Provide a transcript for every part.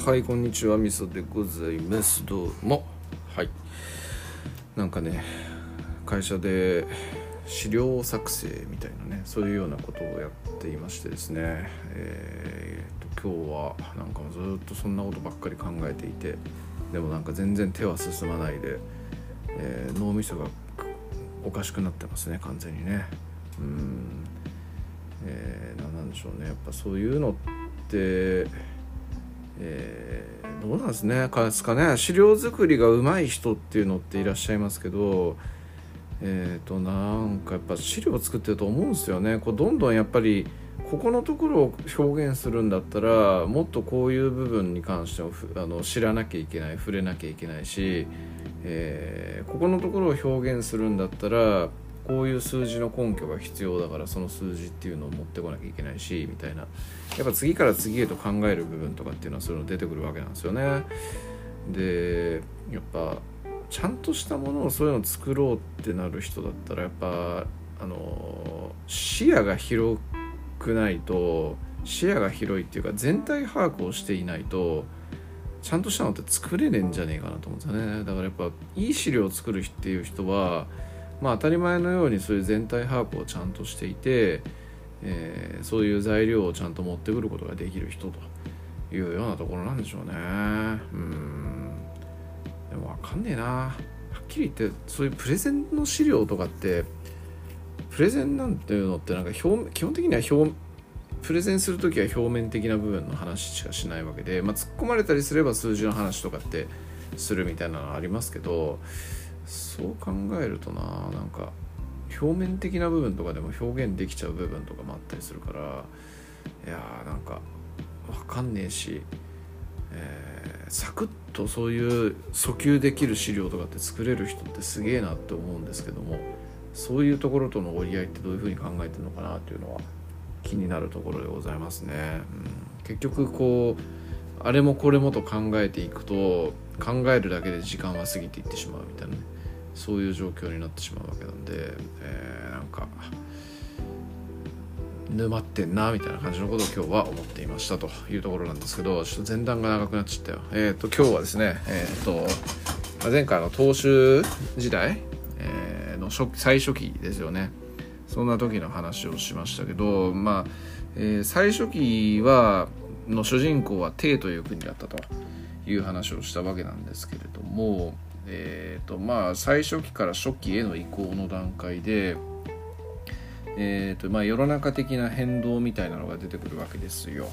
はい、こんにちは、みそでございます。どうも。はい。なんかね、会社で資料作成みたいなね、そういうようなことをやっていましてですね、今日はなんかずっとそんなことばっかり考えていて、でもなんか全然手は進まないで、脳みそがおかしくなってますね、完全にね。なんでしょうね、やっぱそういうのって、どうなんですね資料作りが上手い人っていうのっていらっしゃいますけど、なんかやっぱ資料を作ってると思うんですよね。こうどんどんやっぱりここのところを表現するんだったらもっとこういう部分に関しても知らなきゃいけない、触れなきゃいけないし、ここのところを表現するんだったらこういう数字の根拠が必要だから、その数字っていうのを持ってこなきゃいけないしみたいな、やっぱ次から次へと考える部分とかっていうのはそういうの出てくるわけなんですよね。でやっぱちゃんとしたものをそういうのを作ろうってなる人だったらやっぱ視野が広くないと、視野が広いっていうか全体把握をしていないとちゃんとしたのって作れねえんじゃねえかなと思うんですよね。だからやっぱいい資料を作るっていう人は当たり前のようにそういう全体把握をちゃんとしていて、そういう材料をちゃんと持ってくることができる人というようなところなんでしょうね。でも分かんねえな。はっきり言ってそういうプレゼンの資料とかって、プレゼンなんていうのってなんか基本的にはプレゼンするときは表面的な部分の話しかしないわけで、突っ込まれたりすれば数字の話とかってするみたいなのはありますけど、そう考えるとなんか表面的な部分とかでも表現できちゃう部分とかもあったりするから、いやーなんか分かんねえし、サクッとそういう訴求できる資料とかって作れる人ってすげえなって思うんですけども、そういうところとの折り合いってどういうふうに考えてるのかなっていうのは気になるところでございますね。結局こうあれもこれもと考えていくと、考えるだけで時間は過ぎていってしまうみたいなね、そういう状況になってしまうわけなんで、なんか沼ってんなみたいな感じのことを今日は思っていましたというところなんですけど、ちょっと前段が長くなっちゃったよ。今日はですね、前回の投手時代、の最初期ですよね。そんな時の話をしましたけど、最初期の主人公は帝という国だったという話をしたわけなんですけれども、最初期から初期への移行の段階で、世の中的な変動みたいなのが出てくるわけですよ。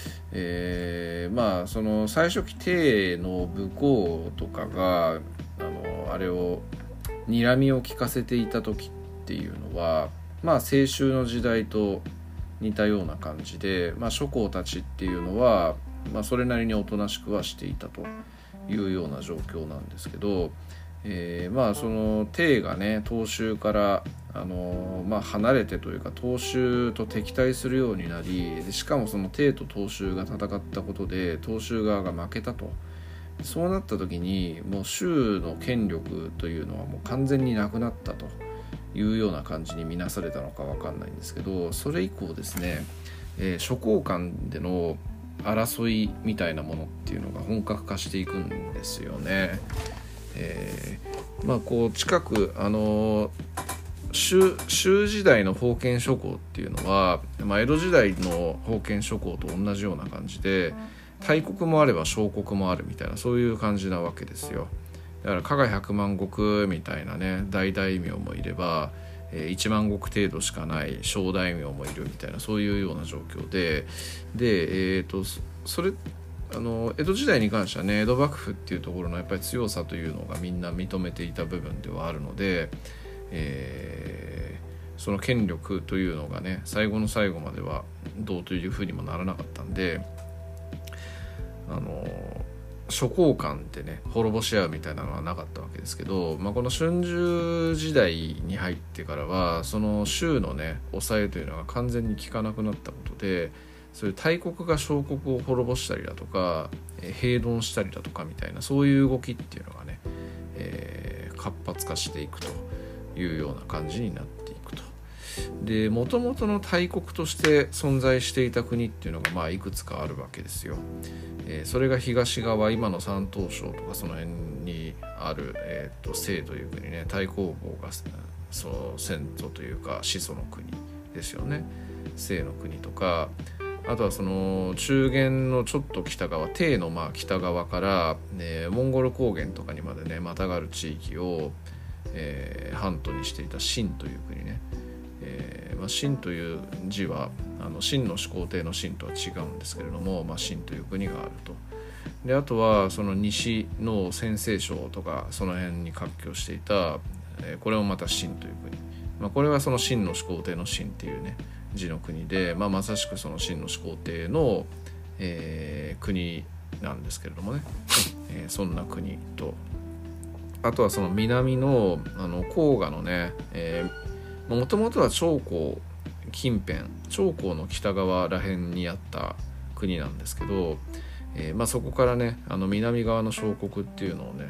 その最初期帝の武功とかがあれを睨みを利かせていた時っていうのは、清衆の時代と似たような感じで、諸侯たちっていうのは、それなりにおとなしくはしていたというような状況なんですけど、その帝がね当主から離れてというか当主と敵対するようになり、しかもその帝と当主が戦ったことで当主側が負けたと。そうなった時にもう州の権力というのはもう完全になくなったというような感じに見なされたのか分かんないんですけど、それ以降ですね、諸侯間での争いみたいなものっていうのが本格化していくんですよね。こう近く州時代の封建諸侯っていうのは、江戸時代の封建諸侯と同じような感じで、大国もあれば小国もあるみたいな、そういう感じなわけですよ。だから加賀百万石みたいなね大大名もいれば、1万石程度しかない小大名もいるみたいな、そういうような状況で、それ江戸時代に関してはね、江戸幕府っていうところのやっぱり強さというのがみんな認めていた部分ではあるので、その権力というのがね最後の最後まではどうというふうにもならなかったんで、諸侯間でね滅ぼし合うみたいなのはなかったわけですけど、この春秋時代に入ってからはその州のね抑えというのが完全に効かなくなったことで、そういう大国が小国を滅ぼしたりだとか平凡したりだとかみたいな、そういう動きっていうのがね、活発化していくというような感じになっていくとで元々の大国として存在していた国っていうのがいくつかあるわけですよ。それが東側、今の山東省とかその辺にある、清という国ね、太公望がその先祖というか始祖の国ですよね。清の国とか、あとはその中原のちょっと北側、鄭の北側から、モンゴル高原とかにまでねまたがる地域を、半島にしていた秦という国ね。秦という字は秦の始皇帝の秦とは違うんですけれども、秦という国があると。であとはその西の陝西省とかその辺に割拠していた、これもまた秦という国、これはその秦の始皇帝の秦っていうね字の国で、まさしくその秦の始皇帝の、国なんですけれどもね、そんな国と、あとはその南の黄河のね、もともとは長江近辺、長江の北側ら辺にあった国なんですけど、そこからね南側の小国っていうのをね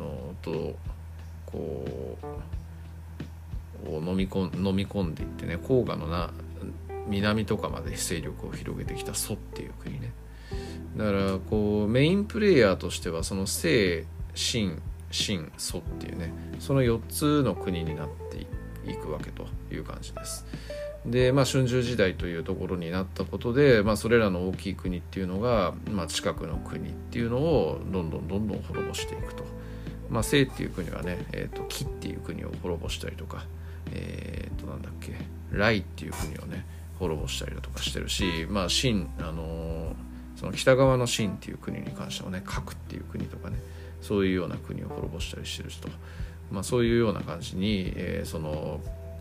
こう飲み込んでいってね、黄河の南とかまで勢力を広げてきた蘇っていう国ね。だからメインプレイヤーとしてはその清、秦、蘇っていうね、その4つの国になっていくわけという感じです。で春秋時代というところになったことで、それらの大きい国っていうのが、近くの国っていうのをどんどん滅ぼしていくと。清っていう国はね、紀っていう国を滅ぼしたりとか、なんだっけ、来っていう国をね滅ぼしたりだとかしてるし、秦、その北側の秦っていう国に関してはね、郭っていう国とかね、そういうような国を滅ぼしたりしてるしと、そういうような感じに、その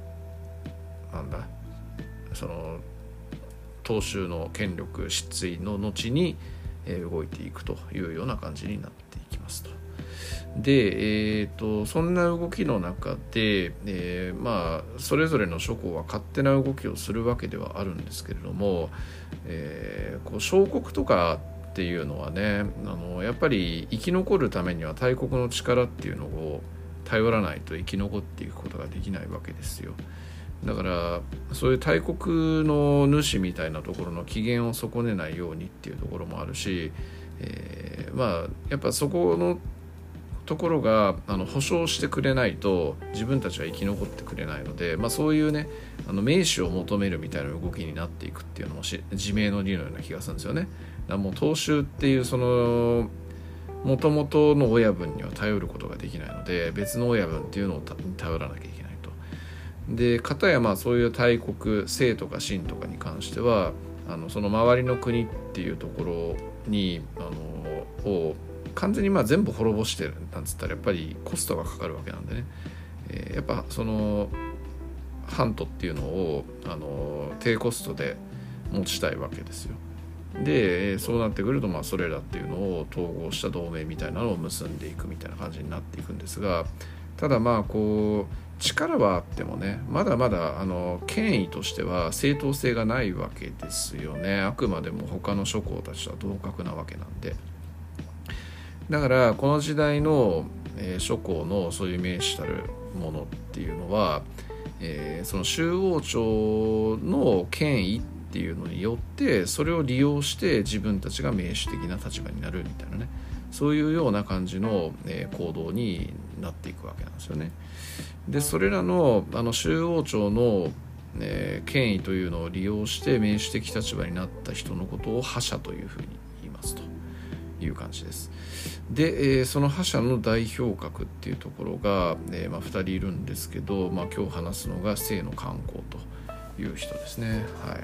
当主の権力失墜の後に、動いていくというような感じになっていきますと。で、そんな動きの中で、それぞれの諸侯は勝手な動きをするわけではあるんですけれども、小国とかっていうのはね、やっぱり生き残るためには大国の力っていうのを頼らないと生き残っていくことができないわけですよ。だからそういう大国の主みたいなところの機嫌を損ねないようにっていうところもあるし、やっぱそこのところが保証してくれないと自分たちは生き残ってくれないので、そういうね名士を求めるみたいな動きになっていくっていうのも自明の理のような気がするんですよね。だからもう当主っていうその元々の親分には頼ることができないので、別の親分っていうのを頼らなきゃいけないと。で片やそういう大国清とか秦とかに関してはその周りの国っていうところにを完全に全部滅ぼしてるなんつったらやっぱりコストがかかるわけなんでね、やっぱその半島っていうのを低コストで持ちたいわけですよ。でそうなってくるとそれらっていうのを統合した同盟みたいなのを結んでいくみたいな感じになっていくんですが、ただ力はあってもね、まだまだ権威としては正当性がないわけですよね。あくまでも他の諸侯たちとは同格なわけなんで。だからこの時代の、諸侯のそういう名士たるものっていうのは、その周王朝の権威っていうのによってそれを利用して自分たちが名士的な立場になるみたいなね、そういうような感じの、行動になっていくわけなんですよね。でそれらの周王朝の、権威というのを利用して名士的立場になった人のことを覇者というふうに言いますという感じです。で、その覇者の代表格っていうところが、2人いるんですけど、今日話すのが清の観光という人ですね。はい。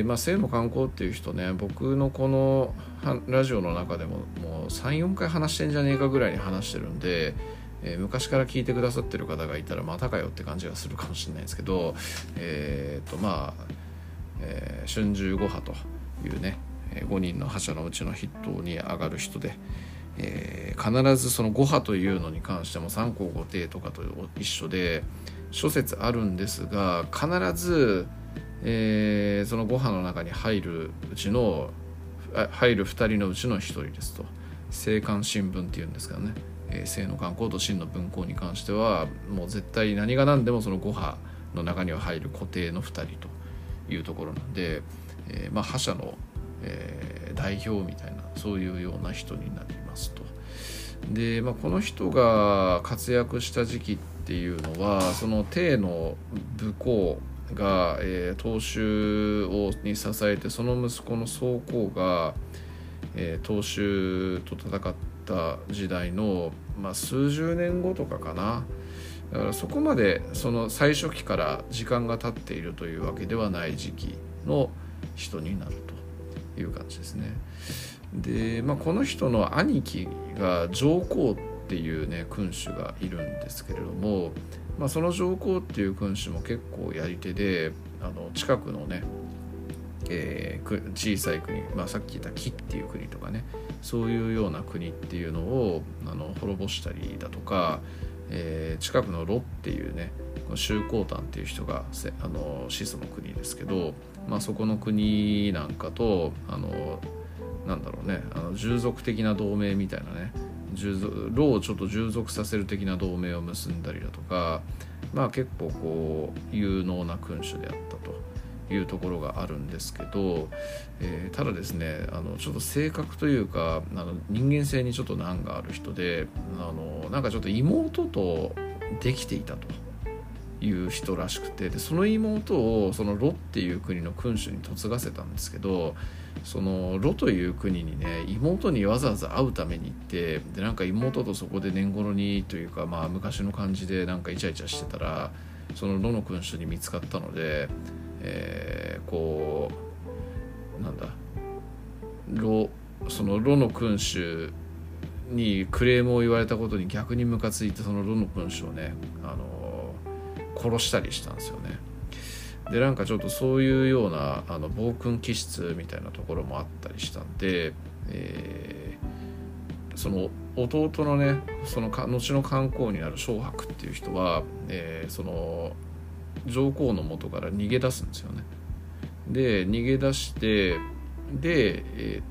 清の観光っていう人ね、僕のこのラジオの中でももう 3,4 回話してんじゃねえかぐらいに話してるんで、昔から聞いてくださってる方がいたらまたかよって感じがするかもしれないですけど、春秋5派というね5人の覇者のうちの筆頭に上がる人で、必ずその5派というのに関しても三皇五帝とかと一緒で諸説あるんですが、必ず、その5派の中に入る2人のうちの1人ですと。清観新聞っていうんですからね、清の観光と秦の文庫に関してはもう絶対何が何でもその5派の中には入る固定の2人というところなんで、覇者の、代表みたいなそういうような人になりますと。で、この人が活躍した時期っていうのはその鄭の武功が、当主に支えて、その息子の宗公が、当主と戦った時代の、数十年後とかかな。だからそこまでその最初期から時間が経っているというわけではない時期の人になるという感じですね。で、この人の兄貴が上皇っていうね君主がいるんですけれども、その上皇っていう君主も結構やり手で、近くのね、小さい国、さっき言った紀っていう国とかね、そういうような国っていうのを滅ぼしたりだとか、近くの魯っていうね周公旦っていう人が始祖の国ですけど、そこの国なんかとなんだろうね、従属的な同盟みたいなね、魯をちょっと従属させる的な同盟を結んだりだとか、結構こう有能な君主であったというところがあるんですけど、ただですねちょっと性格というか人間性にちょっと難がある人で、なんかちょっと妹とできていたという人らしくて、でその妹をその魯っていう国の君主に嫁がせたんですけど、その魯という国にね妹にわざわざ会うために行って、でなんか妹とそこで年頃にというか、昔の感じでなんかイチャイチャしてたら、その魯の君主に見つかったので、こうなんだその魯の君主にクレームを言われたことに逆にムカついて、その魯の君主をね殺したりしたんですよね。でなんかちょっとそういうような暴君気質みたいなところもあったりしたんで、その弟のねその後の漢皇になる蕭白っていう人は、その上皇の元から逃げ出すんですよね。で逃げ出してで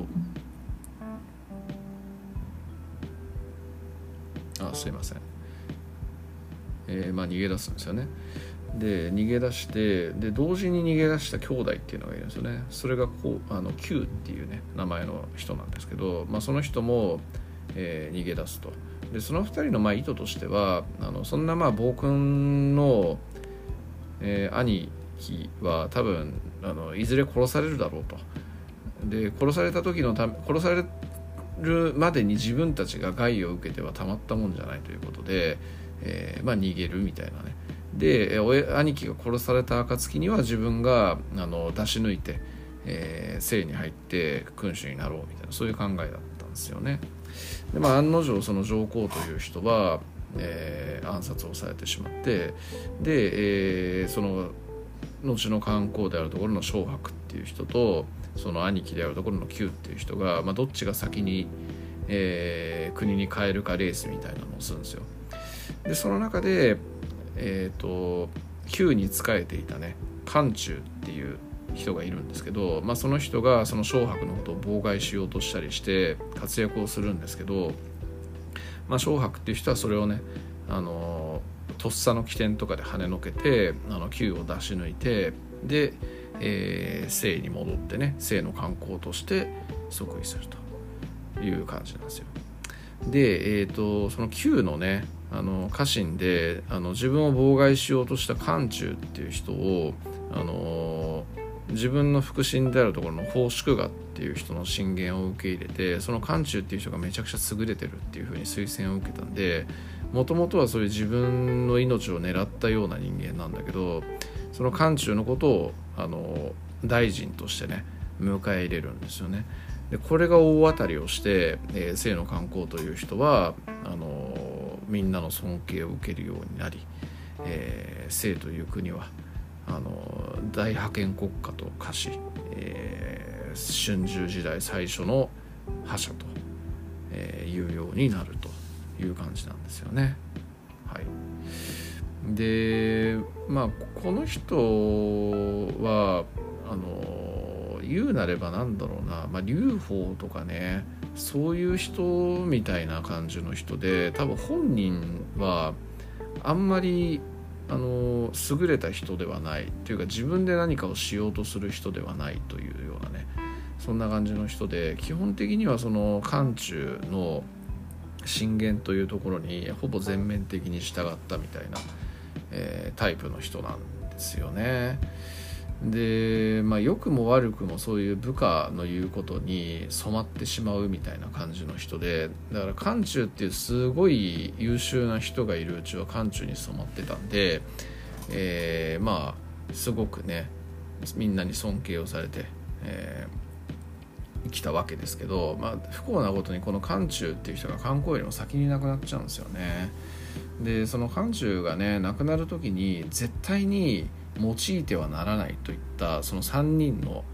すいません、逃げ出すんですよね。で逃げ出してで同時に逃げ出した兄弟っていうのがいるんですよね。それがQっていうね名前の人なんですけど、その人も、逃げ出すと。でその2人の意図としてはそんな暴君の、兄貴は多分いずれ殺されるだろうと。で殺された時の殺されるまでに自分たちが害を受けてはたまったもんじゃないということで、逃げるみたいなね。で兄貴が殺された暁には自分が出し抜いて、姓に入って君主になろうみたいな、そういう考えだったんですよね。で案の定その上皇という人は、暗殺をされてしまって、で、その後の漢皇であるところの蕭白っていう人とその兄貴であるところのQっていう人が、どっちが先に、国に帰るかレースみたいなのをするんですよ。でその中でQに仕えていたね漢中っていう人がいるんですけど、その人がその蕭白のことを妨害しようとしたりして活躍をするんですけど、蕭白っていう人はそれをねとっさの起点とかで跳ねのけてQを出し抜いて、で、姓に戻ってね姓の漢皇として即位するという感じなんですよ。で、そのQのね家臣で自分を妨害しようとした漢中っていう人を自分の腹心であるところの法祝賀っていう人の進言を受け入れて、その漢中っていう人がめちゃくちゃ優れてるっていう風に推薦を受けたんで、もともとはそういう自分の命を狙ったような人間なんだけど、その漢中のことを大臣としてね迎え入れるんですよね。でこれが大当たりをして、清の漢皇という人はみんなの尊敬を受けるようになり、清という国は大覇権国家と化し、春秋時代最初の覇者と、いうようになるという感じなんですよね。はい、でこの人は言うなればなんだろうな、劉邦とかねそういう人みたいな感じの人で、多分本人はあんまり優れた人ではないというか、自分で何かをしようとする人ではないというようなね、そんな感じの人で、基本的にはその漢中の進言というところにほぼ全面的に従ったみたいな、タイプの人なんですよね。で、良くも悪くもそういう部下の言うことに染まってしまうみたいな感じの人で、だから漢中っていうすごい優秀な人がいるうちは漢中に染まってたんで、すごくねみんなに尊敬をされて、生きたわけですけど、不幸なことにこの漢中っていう人が漢光よりも先に亡くなっちゃうんですよね。でその漢中がね亡くなる時に絶対に用いてはならないといったその3人の、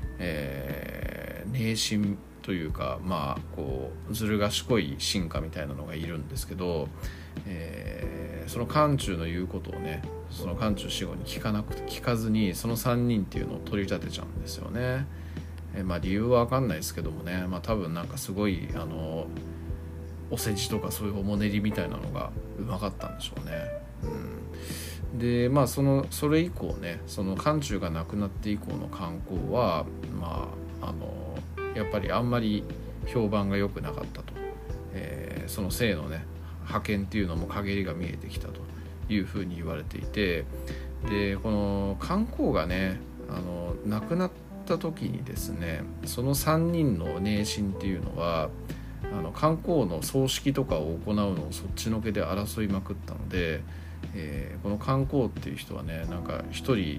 迷信というか、こうずる賢い臣下みたいなのがいるんですけど、その漢中の言うことをね、その漢中死後に聞かずにその3人っていうのを取り立てちゃうんですよね。理由は分かんないですけどもね、多分なんかすごいお世辞とかそういうおもねりみたいなのがうまかったんでしょうね。でそれ以降ね、その漢中が亡くなって以降の漢光はやっぱりあんまり評判が良くなかったと、その姓のね覇権っていうのも陰りが見えてきたというふうに言われていて、でこの漢光がね亡くなった時にですね、その3人の迷信っていうのは漢光の葬式とかを行うのをそっちのけで争いまくったので、この漢光っていう人はね、なんか一人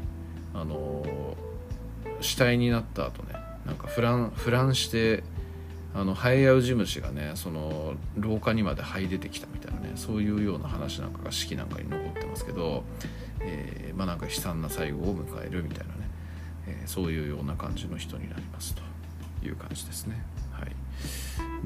死体になった後ね、なんか腐乱してハエやウジ虫がねその廊下にまで這い出てきたみたいなね、そういうような話なんかが史記なんかに残ってますけど、なんか悲惨な最後を迎えるみたいなね、そういうような感じの人になりますという感じですね。はい。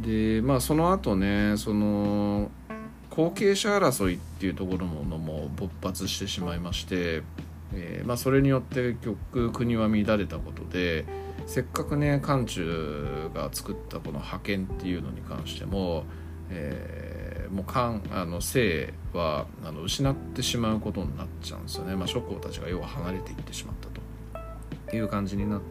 でその後ね、その後継者争いっていうところのも勃発してしまいまして、それによって結局国は乱れたことで、せっかくね漢中が作ったこの覇権っていうのに関しても、もう姓は失ってしまうことになっちゃうんですよね。諸侯たちが要は離れていってしまったという感じになって、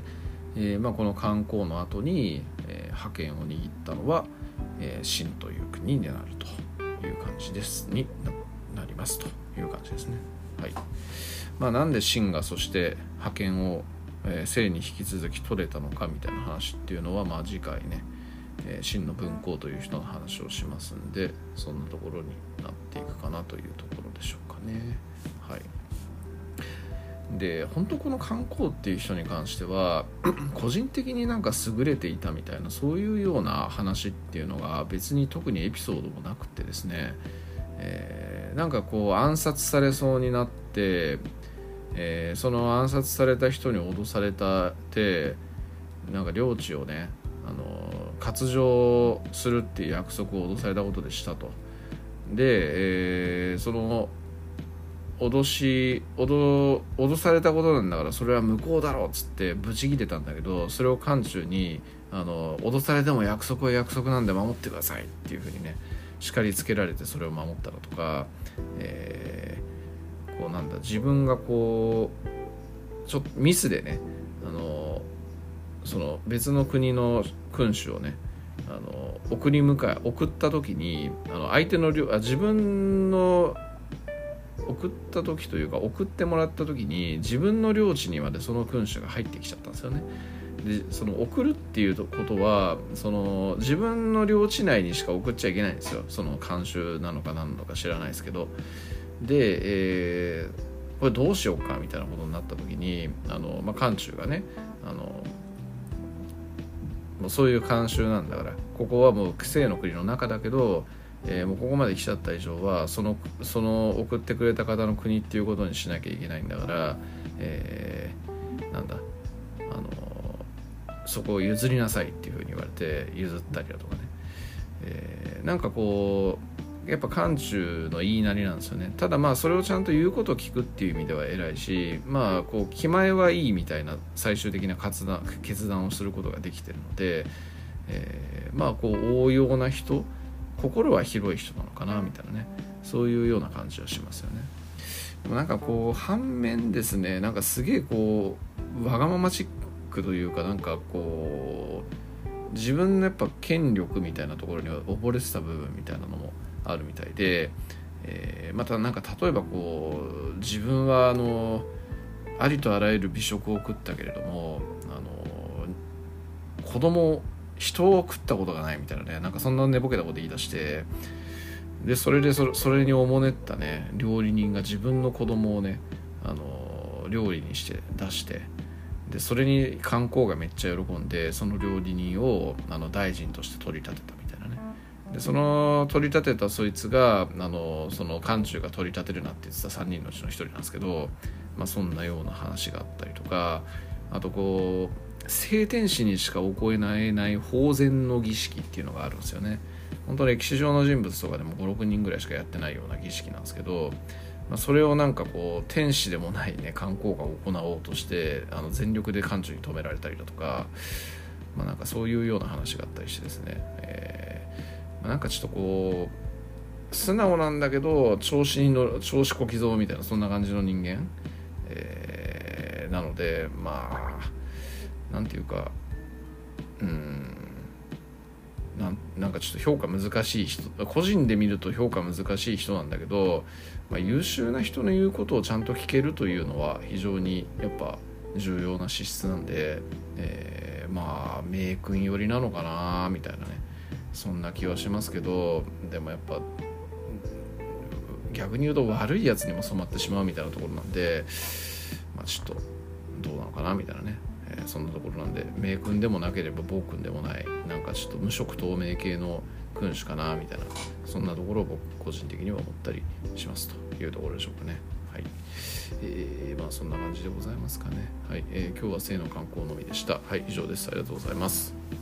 この漢光の後に、覇権を握ったのは、秦という国になるという感じですに なりますという感じですね。はい。なんで秦がそして覇権を姓に引き続き取れたのかみたいな話っていうのは、次回ね、秦の文公という人の話をしますんで、そんなところになっていくかなというところでしょうかね。はい。で本当この漢光っていう人に関しては個人的になんか優れていたみたいな、そういうような話っていうのが別に特にエピソードもなくてですね、なんかこう暗殺されそうになって、その暗殺された人に脅されて、なんか領地をね割譲するっていう約束を脅されたことでしたと。で、その脅されたことなんだからそれは無効だろうっつってブチギレたんだけど、それを漢中に脅されても約束は約束なんで守ってくださいっていう風にね叱りつけられて、それを守ったのとか、自分がこうちょっとミスでねその別の国の君主をね送った時に相手の自分の送った時というか送ってもらった時に自分の領地にまでその君主が入ってきちゃったんですよね。でその送るっていうことはその自分の領地内にしか送っちゃいけないんですよ。その慣習なのか何なのか知らないですけど、で、これどうしようかみたいなことになった時に漢中がねもうそういう慣習なんだから、ここはもう清の国の中だけどもうここまで来ちゃった以上はその送ってくれた方の国っていうことにしなきゃいけないんだから、そこを譲りなさいっていうふうに言われて譲ったりだとかね、なんかこうやっぱ漢中の言いなりなんですよね。ただそれをちゃんと言うことを聞くっていう意味では偉いし、こう気前はいいみたいな最終的な決断をすることができてるので、こう応用な人、心は広い人なのかなみたいなね、そういうような感じはしますよね。 なんかこう反面ですね、なんかすげえこうわがままチックというか、なんかこう自分のやっぱ権力みたいなところには溺れてた部分みたいなのもあるみたいで、またなんか例えばこう自分はありとあらゆる美食を食ったけれども人を食ったことがないみたいなね、なんかそんな寝ぼけたこと言い出して、でそれにおもねったね料理人が自分の子供をね料理にして出して、でそれに観光がめっちゃ喜んで、その料理人を大臣として取り立てたみたいなね。でその取り立てたそいつがその漢中が取り立てるなって言ってた3人のうちの1人なんですけど、そんなような話があったりとか、あとこう聖天使にしか行えない法前の儀式っていうのがあるんですよね。本当歴史上の人物とかでも5、6人ぐらいしかやってないような儀式なんですけど、それをなんかこう天使でもないね観光が行おうとして全力で漢中に止められたりだとか、なんかそういうような話があったりしてですね、なんかちょっとこう素直なんだけど調子こきぞうみたいな、そんな感じの人間、なのでなんていうかなんかちょっと評価難しい人、個人で見ると評価難しい人なんだけど、優秀な人の言うことをちゃんと聞けるというのは非常にやっぱ重要な資質なんで、名君寄りなのかなみたいなね、そんな気はしますけど、でもやっぱ逆に言うと悪いやつにも染まってしまうみたいなところなんで、ちょっとどうなのかなみたいなね、そんなところなんで、名君でもなければ暴君でもない、なんかちょっと無色透明系の君主かなみたいな、そんなところを僕個人的には思ったりしますというところでしょうかね。はい、そんな感じでございますかね。はい、今日は性の観光のみでした。はい、以上です。ありがとうございます。